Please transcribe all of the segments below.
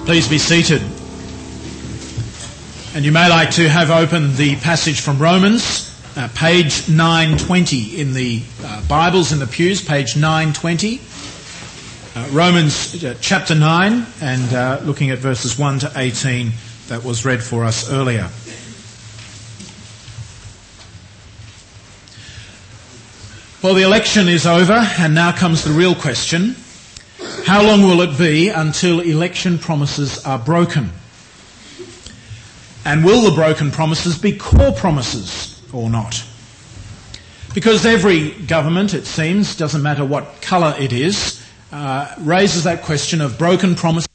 Please be seated. And you may like to have open the passage from Romans, page 920 in the Bibles in the pews, page 920. Romans chapter 9 and looking at verses 1 to 18 that was read for us earlier. Well, the election is over and now comes the real question. How long will it be until election promises are broken? And will the broken promises be core promises or not? Because every government, it seems, doesn't matter what colour it is, raises that question of broken promises.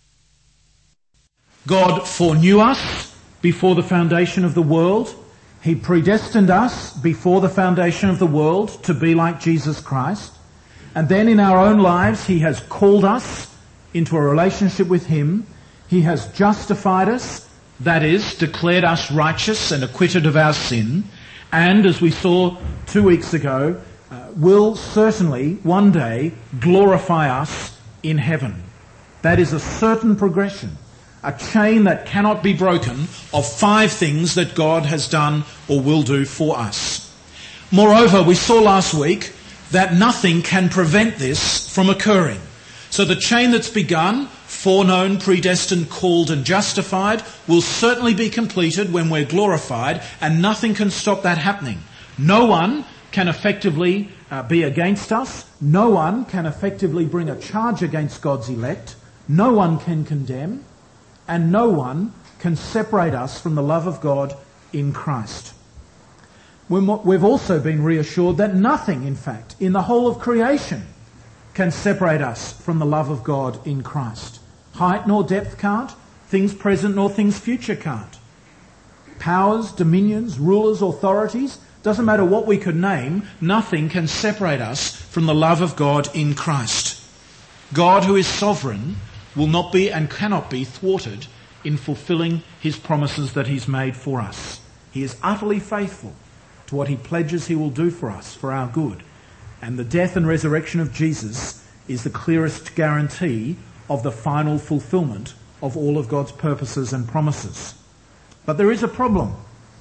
God foreknew us before the foundation of the world. He predestined us before the foundation of the world to be like Jesus Christ. And then in our own lives, He has called us into a relationship with Him. He has justified us, that is, declared us righteous and acquitted of our sin. And as we saw 2 weeks ago, will certainly one day glorify us in heaven. That is a certain progression, a chain that cannot be broken of 5 things that God has done or will do for us. Moreover, we saw last week that nothing can prevent this from occurring. So the chain that's begun, foreknown, predestined, called and justified, will certainly be completed when we're glorified, and nothing can stop that happening. No one can effectively be against us. No one can effectively bring a charge against God's elect. No one can condemn, and no one can separate us from the love of God in Christ. We've also been reassured that nothing, in fact, in the whole of creation can separate us from the love of God in Christ. Height nor depth can't, things present nor things future can't. Powers, dominions, rulers, authorities, doesn't matter what we could name, nothing can separate us from the love of God in Christ. God, who is sovereign, will not be and cannot be thwarted in fulfilling His promises that He's made for us. He is utterly faithful to what He pledges He will do for us, for our good. And the death and resurrection of Jesus is the clearest guarantee of the final fulfilment of all of God's purposes and promises. But there is a problem.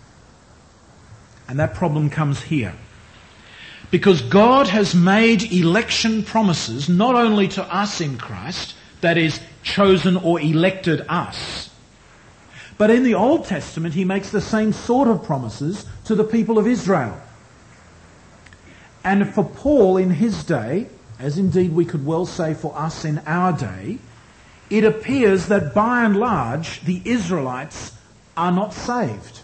And that problem comes here. Because God has made election promises not only to us in Christ, that is, chosen or elected us, but in the Old Testament He makes the same sort of promises to the people of Israel. And for Paul in his day, as indeed we could well say for us in our day, it appears that by and large the Israelites are not saved.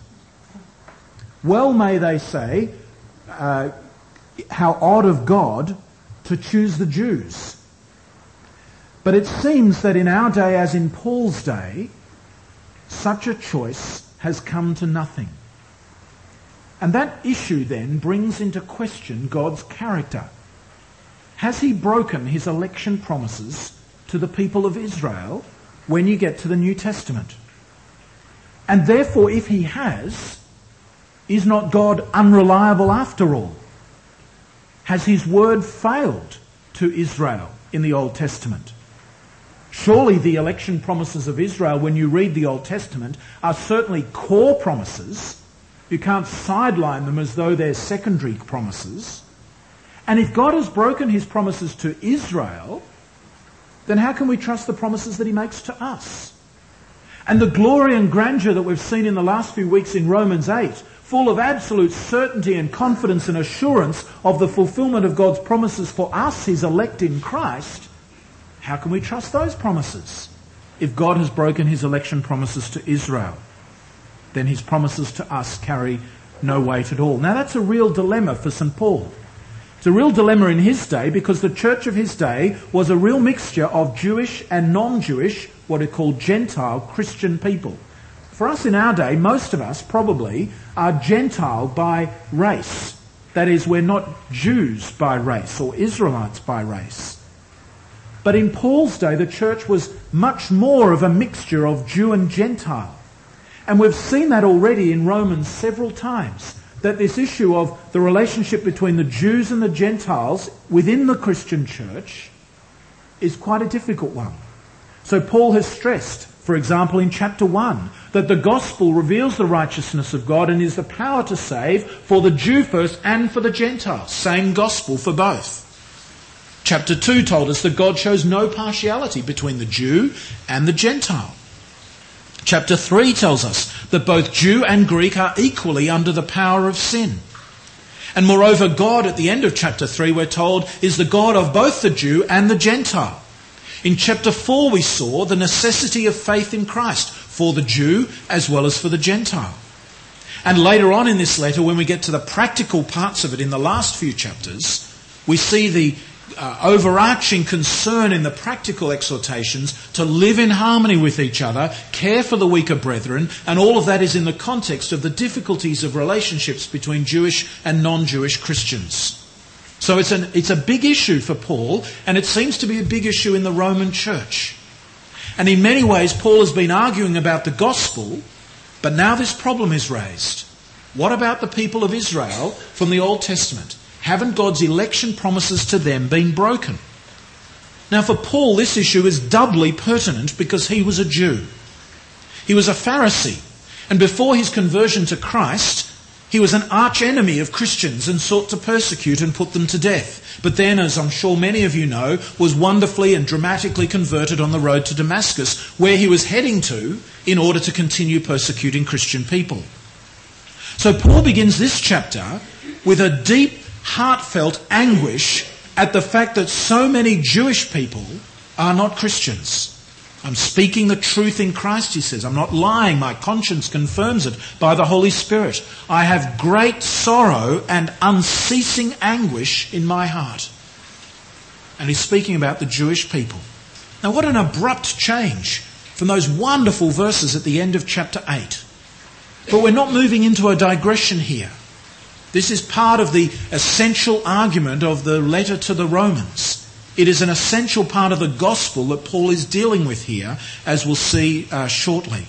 Well may they say, how odd of God to choose the Jews. But it seems that in our day, as in Paul's day, such a choice has come to nothing. And that issue then brings into question God's character. Has He broken His election promises to the people of Israel when you get to the New Testament? And therefore, if He has, is not God unreliable after all? Has His word failed to Israel in the Old Testament? Surely the election promises of Israel, when you read the Old Testament, are certainly core promises. You can't sideline them as though they're secondary promises. And if God has broken His promises to Israel, then how can we trust the promises that He makes to us? And the glory and grandeur that we've seen in the last few weeks in Romans 8, full of absolute certainty and confidence and assurance of the fulfilment of God's promises for us, His elect in Christ, how can we trust those promises? If God has broken His election promises to Israel, then His promises to us carry no weight at all. Now that's a real dilemma for St. Paul. It's a real dilemma in his day because the church of his day was a real mixture of Jewish and non-Jewish, what are called Gentile Christian people. For us in our day, most of us probably are Gentile by race. That is, we're not Jews by race or Israelites by race. But in Paul's day, the church was much more of a mixture of Jew and Gentile. And we've seen that already in Romans several times, that this issue of the relationship between the Jews and the Gentiles within the Christian church is quite a difficult one. So Paul has stressed, for example, in chapter 1, that the gospel reveals the righteousness of God and is the power to save for the Jew first and for the Gentile. Same gospel for both. Chapter 2 told us that God shows no partiality between the Jew and the Gentile. Chapter 3 tells us that both Jew and Greek are equally under the power of sin. And moreover, God, at the end of chapter 3, we're told, is the God of both the Jew and the Gentile. In chapter 4, we saw the necessity of faith in Christ for the Jew as well as for the Gentile. And later on in this letter, when we get to the practical parts of it in the last few chapters, we see the overarching concern in the practical exhortations to live in harmony with each other, care for the weaker brethren, and all of that is in the context of the difficulties of relationships between Jewish and non-Jewish Christians. So it's a big issue for Paul, and it seems to be a big issue in the Roman church. And in many ways, Paul has been arguing about the gospel, but now this problem is raised. What about the people of Israel from the Old Testament? Haven't God's election promises to them been broken? Now for Paul, this issue is doubly pertinent because he was a Jew. He was a Pharisee, and before his conversion to Christ, he was an arch-enemy of Christians and sought to persecute and put them to death. But then, as I'm sure many of you know, was wonderfully and dramatically converted on the road to Damascus, where he was heading to in order to continue persecuting Christian people. So Paul begins this chapter with a deep, heartfelt anguish at the fact that so many Jewish people are not Christians. I'm speaking the truth in Christ, he says. I'm not lying. My conscience confirms it by the Holy Spirit. I have great sorrow and unceasing anguish in my heart. And he's speaking about the Jewish people. Now what an abrupt change from those wonderful verses at the end of chapter 8. But we're not moving into a digression here. This is part of the essential argument of the letter to the Romans. It is an essential part of the gospel that Paul is dealing with here, as we'll see shortly.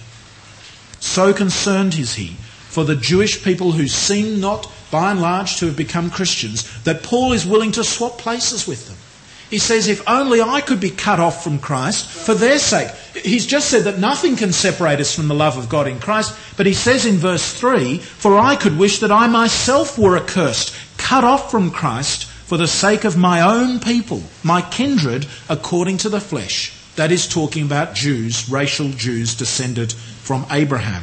So concerned is he for the Jewish people who seem not, by and large, to have become Christians, that Paul is willing to swap places with them. He says, if only I could be cut off from Christ for their sake. He's just said that nothing can separate us from the love of God in Christ, but he says in verse 3, for I could wish that I myself were accursed, cut off from Christ for the sake of my own people, my kindred according to the flesh. That is talking about Jews, racial Jews descended from Abraham.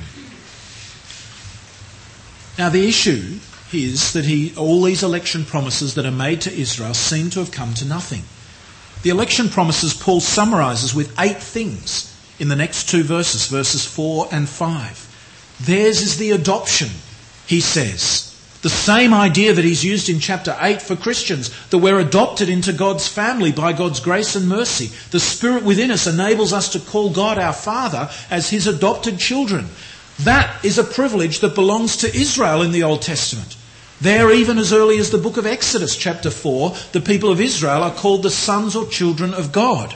Now the issue is that all these election promises that are made to Israel seem to have come to nothing. The election promises Paul summarises with 8 things in the next 2 verses, verses 4 and 5. Theirs is the adoption, he says. The same idea that he's used in chapter 8 for Christians, that we're adopted into God's family by God's grace and mercy. The Spirit within us enables us to call God our Father as his adopted children. That is a privilege that belongs to Israel in the Old Testament. There, even as early as the book of Exodus, chapter 4, the people of Israel are called the sons or children of God.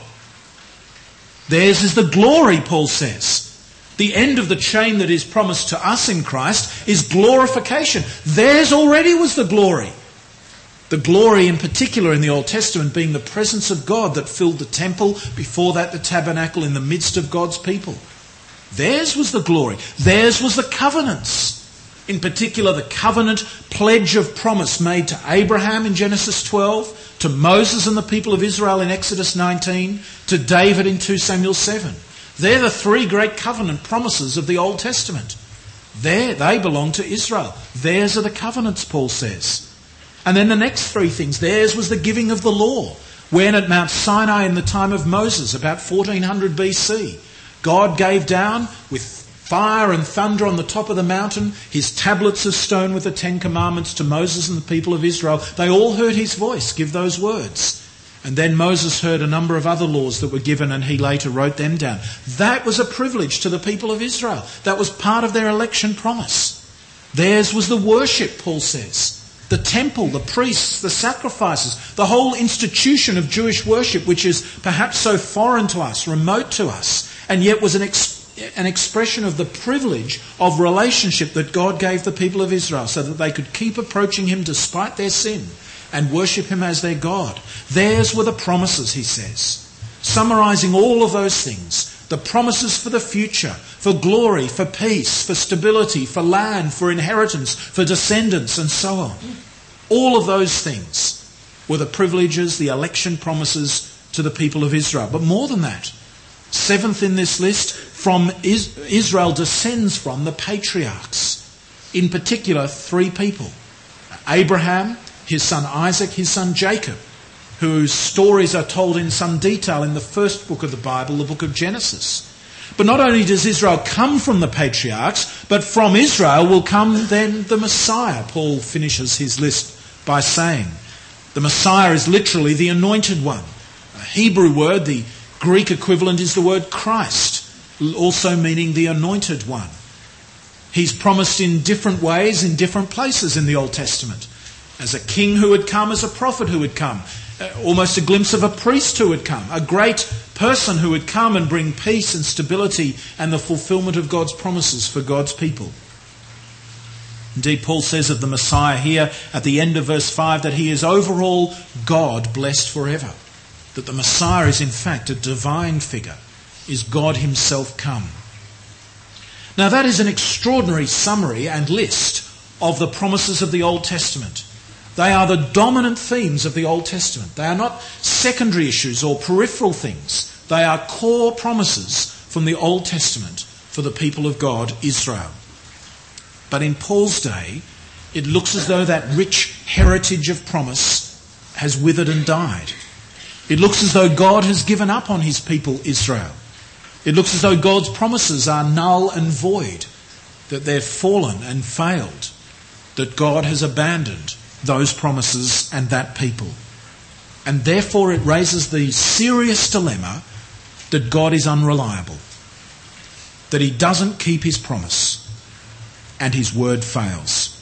Theirs is the glory, Paul says. The end of the chain that is promised to us in Christ is glorification. Theirs already was the glory. The glory in particular in the Old Testament being the presence of God that filled the temple, before that the tabernacle, in the midst of God's people. Theirs was the glory. Theirs was the covenants. In particular, the covenant pledge of promise made to Abraham in Genesis 12, to Moses and the people of Israel in Exodus 19, to David in 2 Samuel 7. They're the 3 great covenant promises of the Old Testament. They belong to Israel. Theirs are the covenants, Paul says. And then the next 3 things. Theirs was the giving of the law, when at Mount Sinai in the time of Moses, about 1400 BC, God gave down with fire and thunder on the top of the mountain his tablets of stone with the 10 commandments to Moses and the people of Israel. They all heard his voice give those words. And then Moses heard a number of other laws that were given, and he later wrote them down. That was a privilege to the people of Israel. That was part of their election promise. Theirs was the worship, Paul says. The temple, the priests, the sacrifices, the whole institution of Jewish worship, which is perhaps so foreign to us, remote to us, and yet was an expression of the privilege of relationship that God gave the people of Israel so that they could keep approaching him despite their sin and worship him as their God. Theirs were the promises, he says. summarising all of those things, the promises for the future, for glory, for peace, for stability, for land, for inheritance, for descendants, and so on. All of those things were the privileges, the election promises to the people of Israel. But more than that, seventh in this list, Israel descends from the patriarchs. In particular, three people. Abraham, his son Isaac, his son Jacob, whose stories are told in some detail in the first book of the Bible, the book of Genesis. But not only does Israel come from the patriarchs, but from Israel will come then the Messiah. Paul finishes his list by saying the Messiah is literally the anointed one. A Hebrew word, the Greek equivalent is the word Christ, also meaning the anointed one. He's promised in different ways, in different places in the Old Testament. As a king who would come, as a prophet who would come, almost a glimpse of a priest who would come, a great person who would come and bring peace and stability and the fulfillment of God's promises for God's people. Indeed, Paul says of the Messiah here at the end of verse 5 that he is overall God blessed forever. That the Messiah is in fact a divine figure, is God himself come. Now that is an extraordinary summary and list of the promises of the Old Testament. They are the dominant themes of the Old Testament. They are not secondary issues or peripheral things. They are core promises from the Old Testament for the people of God, Israel. But in Paul's day, it looks as though that rich heritage of promise has withered and died. It looks as though God has given up on his people, Israel. It looks as though God's promises are null and void, that they've fallen and failed, that God has abandoned those promises and that people. And therefore it raises the serious dilemma that God is unreliable, that he doesn't keep his promise and his word fails.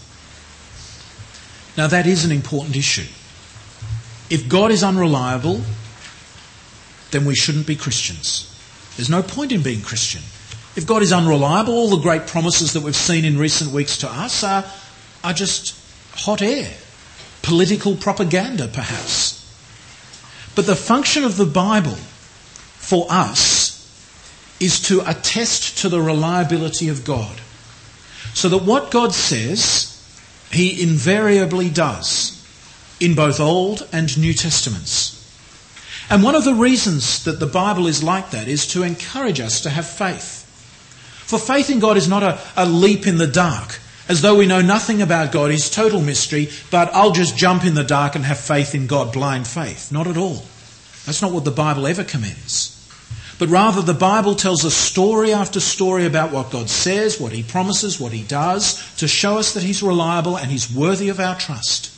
Now that is an important issue. If God is unreliable, then we shouldn't be Christians. There's no point in being Christian. If God is unreliable, all the great promises that we've seen in recent weeks to us are just hot air. Political propaganda, perhaps. But the function of the Bible for us is to attest to the reliability of God. So that what God says, he invariably does in both Old and New Testaments. And one of the reasons that the Bible is like that is to encourage us to have faith. For faith in God is not a leap in the dark, as though we know nothing about God, his total mystery, but I'll just jump in the dark and have faith in God, blind faith. Not at all. That's not what the Bible ever commends. But rather the Bible tells us story after story about what God says, what he promises, what he does, to show us that he's reliable and he's worthy of our trust.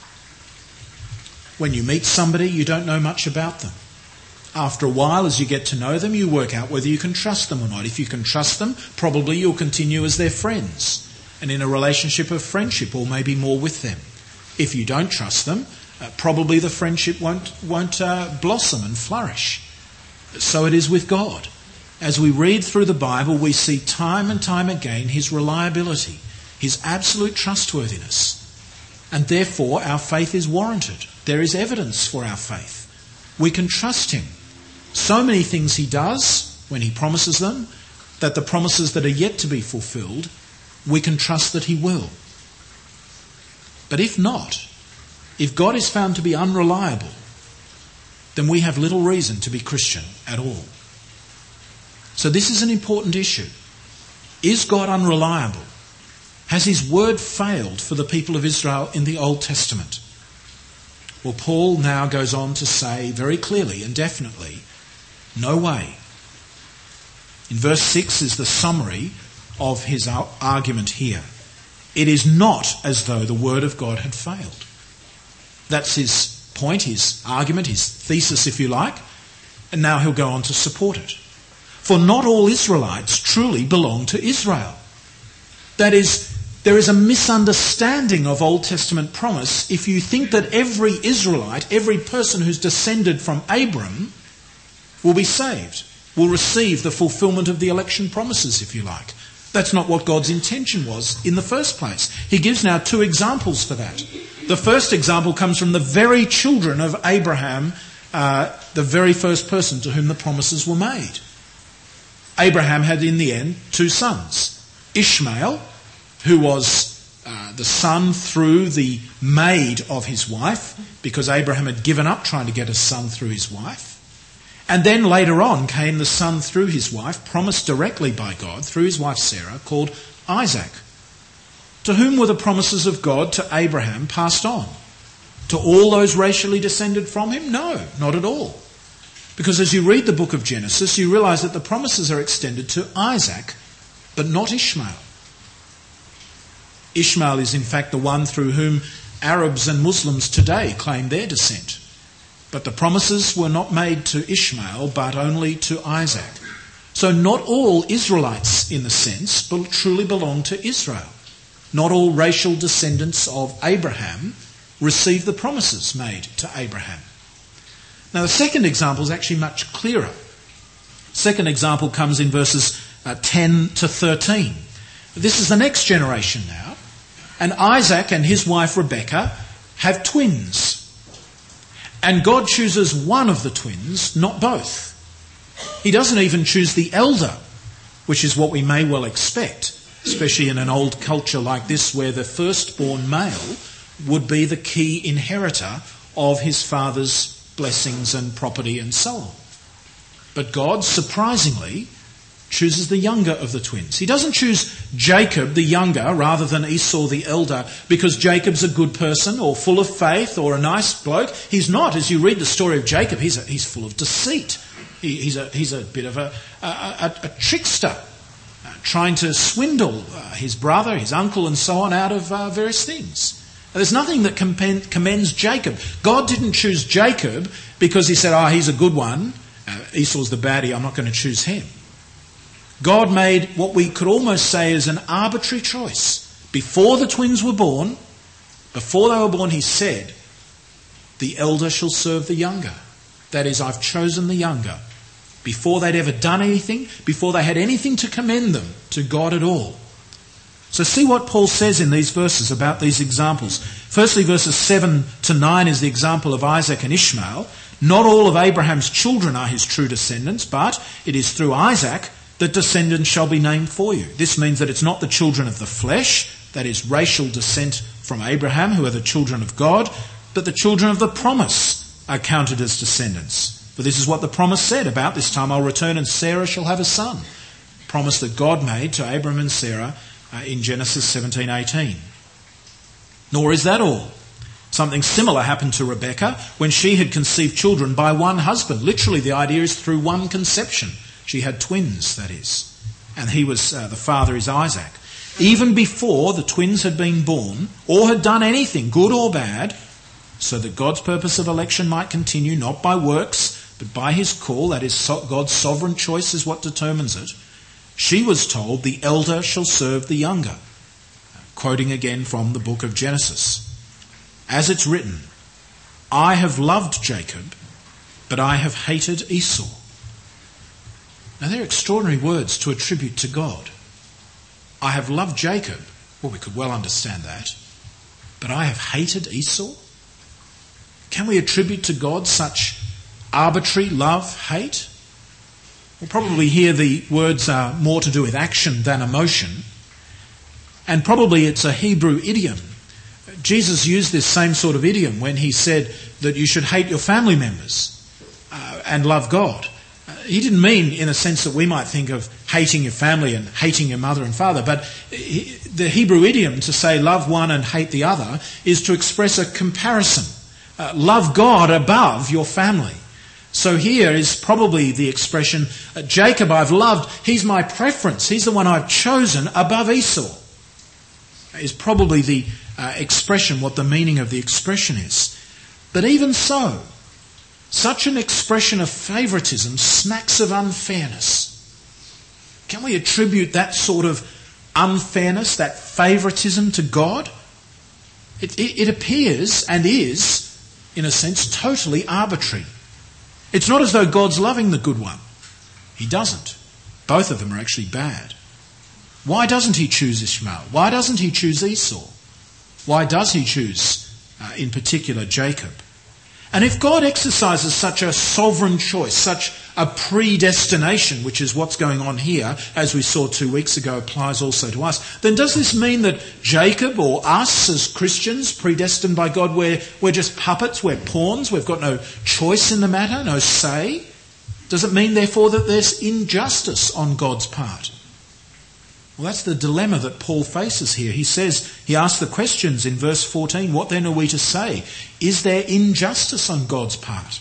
When you meet somebody, you don't know much about them. After a while, as you get to know them, you work out whether you can trust them or not. If you can trust them, probably you'll continue as their friends and in a relationship of friendship, or maybe more with them. If you don't trust them, probably the friendship won't blossom and flourish. So it is with God. As we read through the Bible, we see time and time again his reliability, his absolute trustworthiness. And therefore our faith is warranted. There is evidence for our faith. We can trust him. So many things he does when he promises them, that the promises that are yet to be fulfilled, we can trust that he will. But if not, if God is found to be unreliable, then we have little reason to be Christian at all. So this is an important issue. Is God unreliable? Has his word failed for the people of Israel in the Old Testament? Well, Paul now goes on to say very clearly and definitely, no way. In verse 6 is the summary of his argument here. It is not as though the word of God had failed. That's his point, his argument, his thesis, if you like. And now he'll go on to support it. For not all Israelites truly belong to Israel. That is, there is a misunderstanding of Old Testament promise if you think that every Israelite, every person who's descended from Abram, will be saved, will receive the fulfillment of the election promises, if you like. That's not what God's intention was in the first place. He gives now two examples for that. The first example comes from the very children of Abraham the very first person to whom the promises were made. Abraham had in the end two sons. Ishmael, who was the son through the maid of his wife, because Abraham had given up trying to get a son through his wife. And then later on came the son through his wife, promised directly by God through his wife Sarah, called Isaac. To whom were the promises of God to Abraham passed on? To all those racially descended from him? No, not at all. Because as you read the book of Genesis, you realise that the promises are extended to Isaac, but not Ishmael. Ishmael is in fact the one through whom Arabs and Muslims today claim their descent. But the promises were not made to Ishmael, but only to Isaac. So not all Israelites, in the sense, truly belong to Israel. Not all racial descendants of Abraham receive the promises made to Abraham. Now the second example is actually much clearer. Second example comes in verses 10 to 13. This is the next generation now. And Isaac and his wife Rebekah have twins. And God chooses one of the twins, not both. He doesn't even choose the elder, which is what we may well expect, especially in an old culture like this where the firstborn male would be the key inheritor of his father's blessings and property and so on. But God, surprisingly, chooses the younger of the twins. He doesn't choose Jacob, the younger, rather than Esau, the elder, because Jacob's a good person or full of faith or a nice bloke. He's not. As you read the story of Jacob, he's full of deceit. He's a bit of a trickster, trying to swindle his brother, his uncle and so on out of various things. There's nothing that commends Jacob. God didn't choose Jacob because he said, he's a good one. Esau's the baddie, I'm not going to choose him. God made what we could almost say is an arbitrary choice. Before the twins were born, he said, the elder shall serve the younger. That is, I've chosen the younger. Before they'd ever done anything, before they had anything to commend them to God at all. So see what Paul says in these verses about these examples. Firstly, verses 7 to 9 is the example of Isaac and Ishmael. Not all of Abraham's children are his true descendants, but it is through Isaac that descendants shall be named for you. This means that it's not the children of the flesh, that is racial descent from Abraham, who are the children of God, but the children of the promise are counted as descendants. For this is what the promise said, about this time I'll return and Sarah shall have a son. Promise that God made to Abraham and Sarah in Genesis 17:18. Nor is that all. Something similar happened to Rebekah when she had conceived children by one husband. Literally the idea is through one conception. She had twins, that is. And he was, the father is Isaac. Even before the twins had been born or had done anything, good or bad, so that God's purpose of election might continue, not by works, but by his call, that is God's sovereign choice is what determines it, she was told, the elder shall serve the younger. Quoting again from the book of Genesis. As it's written, I have loved Jacob, but I have hated Esau. Now they're extraordinary words to attribute to God. I have loved Jacob. Well, we could well understand that. But I have hated Esau? Can we attribute to God such arbitrary love, hate? Well, probably here the words are more to do with action than emotion. And probably it's a Hebrew idiom. Jesus used this same sort of idiom when he said that you should hate your family members and love God. He didn't mean in a sense that we might think of hating your family and hating your mother and father, but the Hebrew idiom to say love one and hate the other is to express a comparison. Love God above your family. So here is probably the expression, Jacob I've loved, he's my preference, he's the one I've chosen above Esau. Is probably the expression, what the meaning of the expression is. But even so, such an expression of favouritism smacks of unfairness. Can we attribute that sort of unfairness, that favouritism to God? It appears and is, in a sense, totally arbitrary. It's not as though God's loving the good one. He doesn't. Both of them are actually bad. Why doesn't he choose Ishmael? Why doesn't he choose Esau? Why does he choose, in particular, Jacob? And if God exercises such a sovereign choice, such a predestination, which is what's going on here, as we saw 2 weeks ago, applies also to us, then does this mean that Jacob or us as Christians, predestined by God, we're just puppets, we're pawns, we've got no choice in the matter, no say? Does it mean, therefore, that there's injustice on God's part? Well, that's the dilemma that Paul faces here. He asks the questions in verse 14, what then are we to say? Is there injustice on God's part?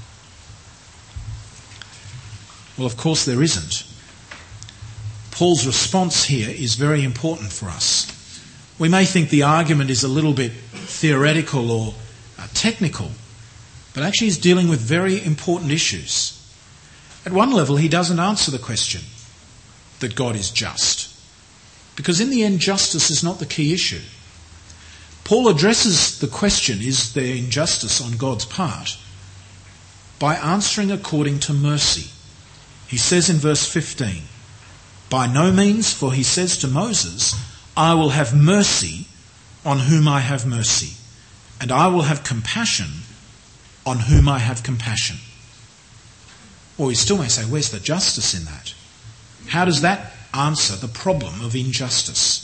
Well, of course there isn't. Paul's response here is very important for us. We may think the argument is a little bit theoretical or technical, but actually he's dealing with very important issues. At one level, he doesn't answer the question that God is just, because in the end, justice is not the key issue. Paul addresses the question, is there injustice on God's part, by answering according to mercy. He says in verse 15, by no means, for he says to Moses, I will have mercy on whom I have mercy, and I will have compassion on whom I have compassion. Or we still may say, where's the justice in that? How does that answer the problem of injustice?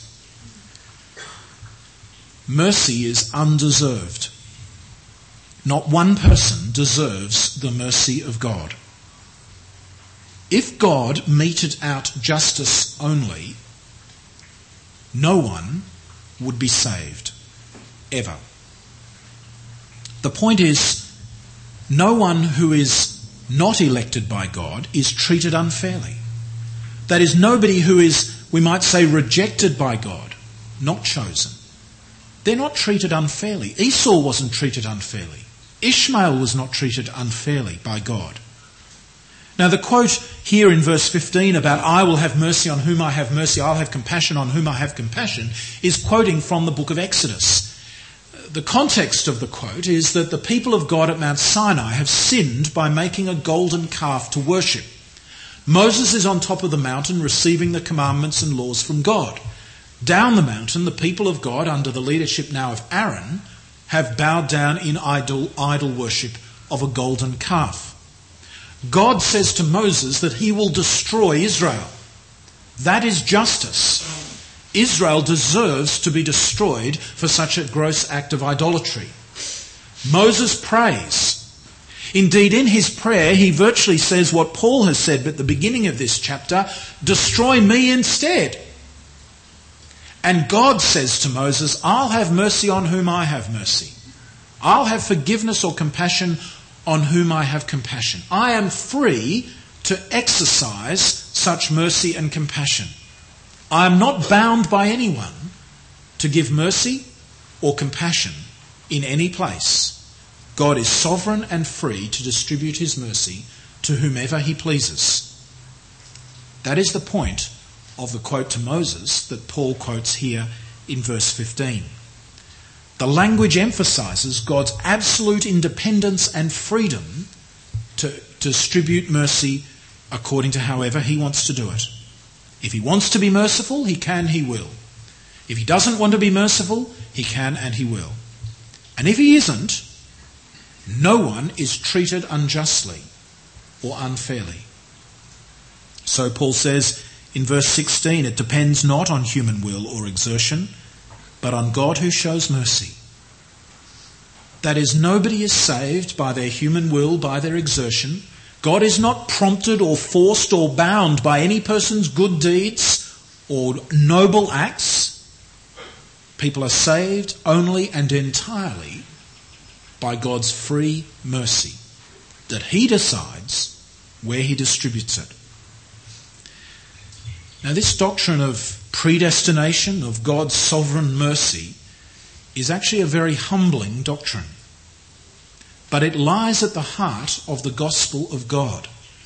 Mercy is undeserved. Not one person deserves the mercy of God. If God meted out justice only, no one would be saved, ever. The point is, no one who is not elected by God is treated unfairly. That is, nobody who is, we might say, rejected by God, not chosen. They're not treated unfairly. Esau wasn't treated unfairly. Ishmael was not treated unfairly by God. Now the quote here in verse 15 about I will have mercy on whom I have mercy, I'll have compassion on whom I have compassion, is quoting from the book of Exodus. The context of the quote is that the people of God at Mount Sinai have sinned by making a golden calf to worship. Moses is on top of the mountain receiving the commandments and laws from God. Down the mountain, the people of God, under the leadership now of Aaron, have bowed down in idol worship of a golden calf. God says to Moses that he will destroy Israel. That is justice. Israel deserves to be destroyed for such a gross act of idolatry. Moses prays. Indeed, in his prayer, he virtually says what Paul has said at the beginning of this chapter, destroy me instead. And God says to Moses, I'll have mercy on whom I have mercy. I'll have forgiveness or compassion on whom I have compassion. I am free to exercise such mercy and compassion. I am not bound by anyone to give mercy or compassion in any place. God is sovereign and free to distribute his mercy to whomever he pleases. That is the point of the quote to Moses that Paul quotes here in verse 15. The language emphasizes God's absolute independence and freedom to distribute mercy according to however he wants to do it. If he wants to be merciful, he can, he will. If he doesn't want to be merciful, he can and he will. And if he isn't, no one is treated unjustly or unfairly. So Paul says in verse 16, it depends not on human will or exertion, but on God who shows mercy. That is, nobody is saved by their human will, by their exertion. God is not prompted or forced or bound by any person's good deeds or noble acts. People are saved only and entirely by God's free mercy, that he decides where he distributes it. Now, this doctrine of predestination, of God's sovereign mercy, is actually a very humbling doctrine. But it lies at the heart of the gospel of God.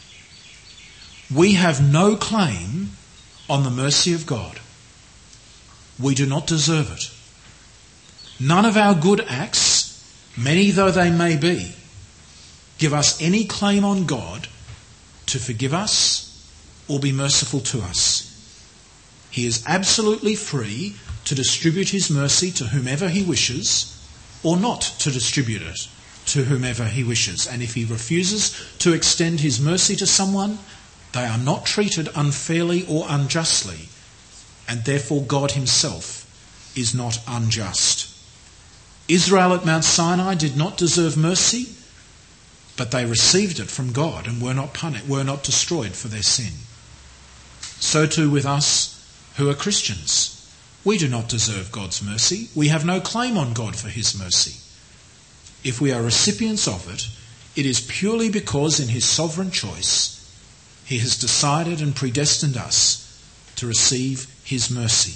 We have no claim on the mercy of God. We do not deserve it. None of our good acts, many though they may be, give us any claim on God to forgive us or be merciful to us. He is absolutely free to distribute his mercy to whomever he wishes, or not to distribute it to whomever he wishes. And if he refuses to extend his mercy to someone, they are not treated unfairly or unjustly, and therefore God himself is not unjust. Israel at Mount Sinai did not deserve mercy, but they received it from God and were not destroyed for their sin. So too with us who are Christians. We do not deserve God's mercy. We have no claim on God for his mercy. If we are recipients of it, it is purely because in his sovereign choice he has decided and predestined us to receive his mercy.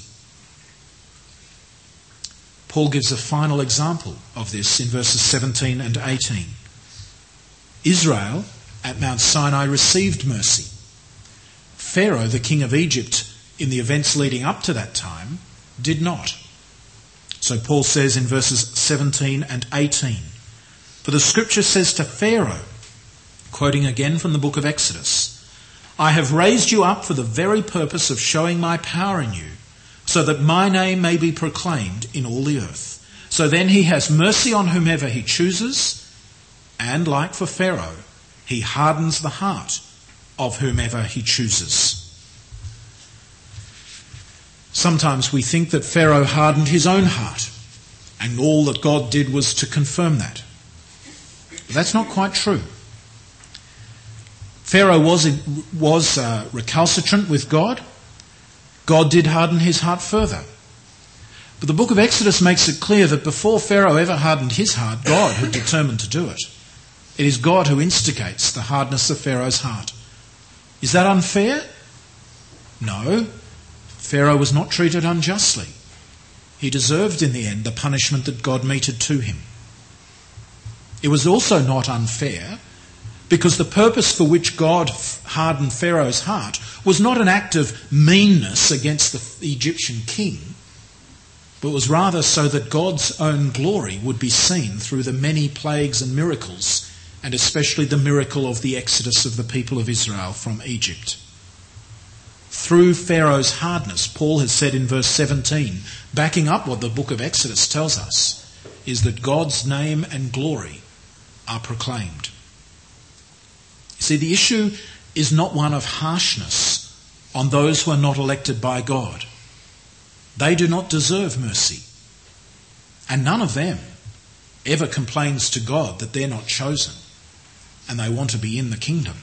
Paul gives a final example of this in verses 17 and 18. Israel at Mount Sinai received mercy. Pharaoh, the king of Egypt, in the events leading up to that time, did not. So Paul says in verses 17 and 18, "For the scripture says to Pharaoh," quoting again from the book of Exodus, "I have raised you up for the very purpose of showing my power in you, so that my name may be proclaimed in all the earth. So then he has mercy on whomever he chooses, and like for Pharaoh, he hardens the heart of whomever he chooses." Sometimes we think that Pharaoh hardened his own heart, and all that God did was to confirm that. But that's not quite true. Pharaoh was recalcitrant with God. God did harden his heart further. But the book of Exodus makes it clear that before Pharaoh ever hardened his heart, God had determined to do it. It is God who instigates the hardness of Pharaoh's heart. Is that unfair? No. Pharaoh was not treated unjustly. He deserved in the end the punishment that God meted to him. It was also not unfair because the purpose for which God hardened Pharaoh's heart was not an act of meanness against the Egyptian king, but was rather so that God's own glory would be seen through the many plagues and miracles, and especially the miracle of the exodus of the people of Israel from Egypt. Through Pharaoh's hardness, Paul has said in verse 17, backing up what the book of Exodus tells us, is that God's name and glory are proclaimed. You see, the issue is not one of harshness on those who are not elected by God. They do not deserve mercy. And none of them ever complains to God that they're not chosen and they want to be in the kingdom.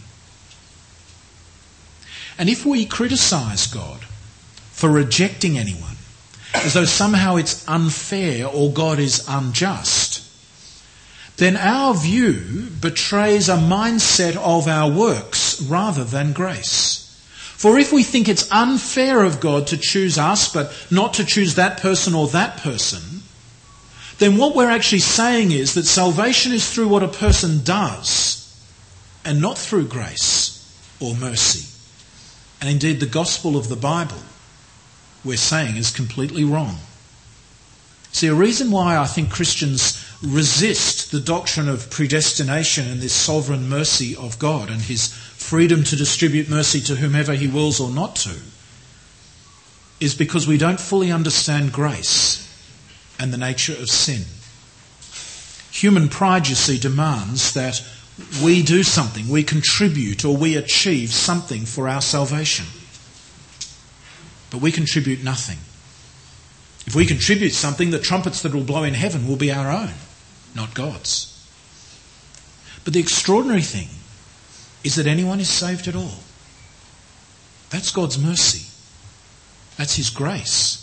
And if we criticise God for rejecting anyone, as though somehow it's unfair or God is unjust, then our view betrays a mindset of our works rather than grace. For if we think it's unfair of God to choose us but not to choose that person or that person, then what we're actually saying is that salvation is through what a person does and not through grace or mercy. And indeed the gospel of the Bible, we're saying, is completely wrong. See, a reason why I think Christians resist the doctrine of predestination and this sovereign mercy of God and his freedom to distribute mercy to whomever he wills or not to, is because we don't fully understand grace and the nature of sin. Human pride, you see, demands that we do something, we contribute or we achieve something for our salvation. But we contribute nothing. If we contribute something, the trumpets that will blow in heaven will be our own, not God's. But the extraordinary thing is that anyone is saved at all. That's God's mercy. That's his grace.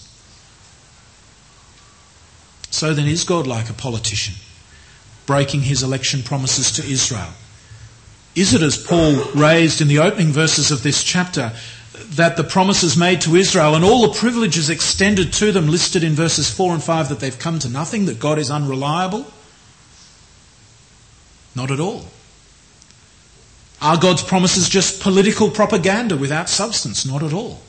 So then, is God like a politician, breaking his election promises to Israel? Is it, as Paul raised in the opening verses of this chapter, that the promises made to Israel and all the privileges extended to them listed in verses 4 and 5, that they've come to nothing, that God is unreliable? Not at all. Are God's promises just political propaganda without substance? Not at all.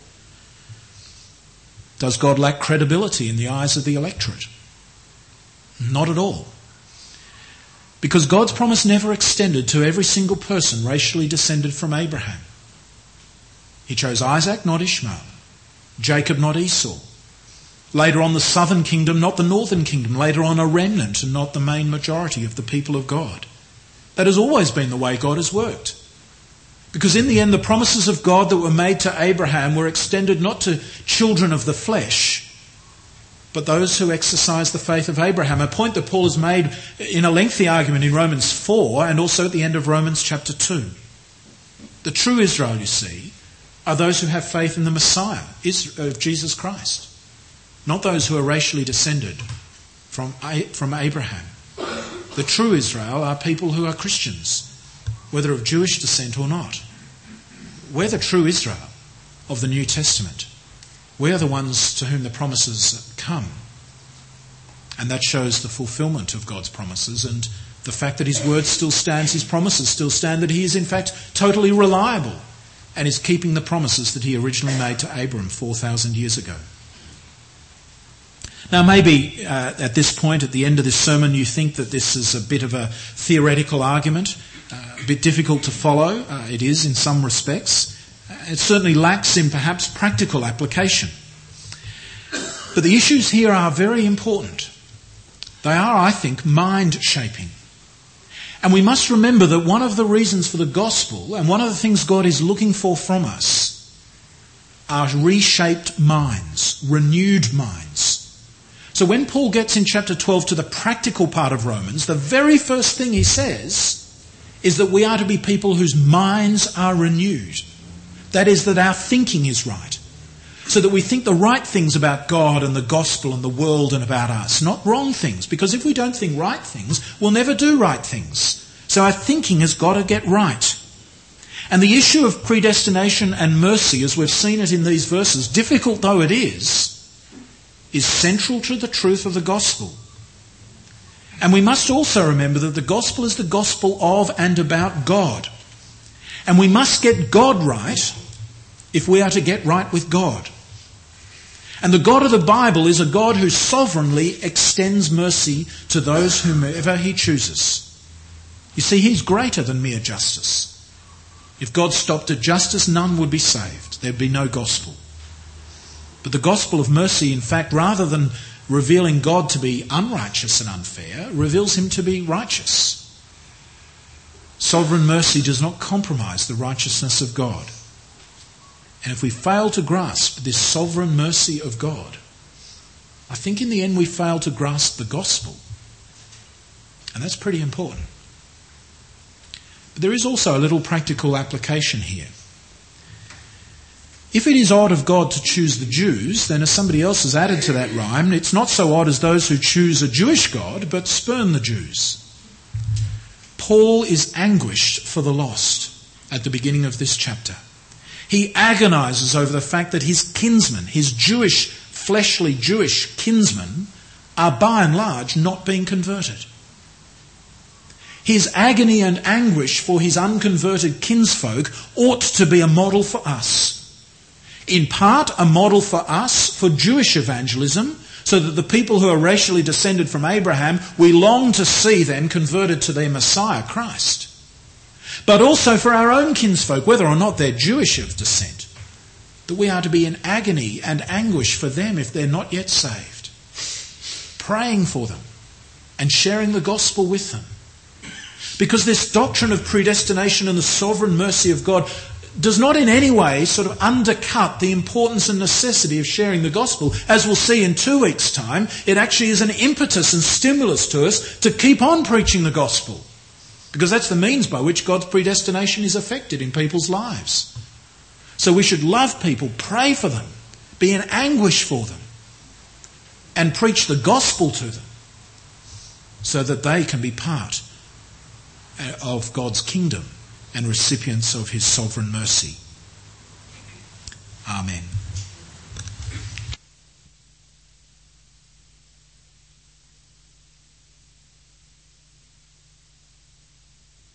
Does God lack credibility in the eyes of the electorate? Not at all. Because God's promise never extended to every single person racially descended from Abraham. He chose Isaac, not Ishmael. Jacob, not Esau. Later on the southern kingdom, not the northern kingdom. Later on a remnant and not the main majority of the people of God. That has always been the way God has worked. Because in the end, the promises of God that were made to Abraham were extended not to children of the flesh, but those who exercise the faith of Abraham. A point that Paul has made in a lengthy argument in Romans 4 and also at the end of Romans chapter 2. The true Israel, you see, are those who have faith in the Messiah, of Jesus Christ. Not those who are racially descended from Abraham. The true Israel are people who are Christians, whether of Jewish descent or not. We're the true Israel of the New Testament. We are the ones to whom the promises come. And that shows the fulfillment of God's promises and the fact that his word still stands, his promises still stand, that he is in fact totally reliable and is keeping the promises that he originally made to Abram 4,000 years ago. Now maybe at this point, at the end of this sermon, you think that this is a bit of a theoretical argument, a bit difficult to follow. It is in some respects. It certainly lacks in perhaps practical application. But the issues here are very important. They are, I think, mind-shaping. And we must remember that one of the reasons for the gospel and one of the things God is looking for from us are reshaped minds, renewed minds. So when Paul gets in chapter 12 to the practical part of Romans, the very first thing he says is that we are to be people whose minds are renewed. That is, that our thinking is right. So that we think the right things about God and the gospel and the world and about us, not wrong things. Because if we don't think right things, we'll never do right things. So our thinking has got to get right. And the issue of predestination and mercy, as we've seen it in these verses, difficult though it is central to the truth of the gospel. And we must also remember that the gospel is the gospel of and about God. And we must get God right if we are to get right with God. And the God of the Bible is a God who sovereignly extends mercy to those whomever he chooses. You see, he's greater than mere justice. If God stopped at justice, none would be saved. There'd be no gospel. But the gospel of mercy, in fact, rather than revealing God to be unrighteous and unfair, reveals him to be righteous. Sovereign mercy does not compromise the righteousness of God. And if we fail to grasp this sovereign mercy of God, I think in the end we fail to grasp the gospel. And that's pretty important. But there is also a little practical application here. If it is odd of God to choose the Jews, then as somebody else has added to that rhyme, it's not so odd as those who choose a Jewish God but spurn the Jews. Paul is anguished for the lost at the beginning of this chapter. He agonises over the fact that his kinsmen, his Jewish, fleshly Jewish kinsmen, are by and large not being converted. His agony and anguish for his unconverted kinsfolk ought to be a model for us. In part, a model for us for Jewish evangelism, so that the people who are racially descended from Abraham, we long to see them converted to their Messiah, Christ. But also for our own kinsfolk, whether or not they're Jewish of descent, that we are to be in agony and anguish for them if they're not yet saved, praying for them and sharing the gospel with them. Because this doctrine of predestination and the sovereign mercy of God does not in any way sort of undercut the importance and necessity of sharing the gospel. As we'll see in 2 weeks' time, it actually is an impetus and stimulus to us to keep on preaching the gospel. Because that's the means by which God's predestination is effected in people's lives. So we should love people, pray for them, be in anguish for them, and preach the gospel to them so that they can be part of God's kingdom and recipients of his sovereign mercy.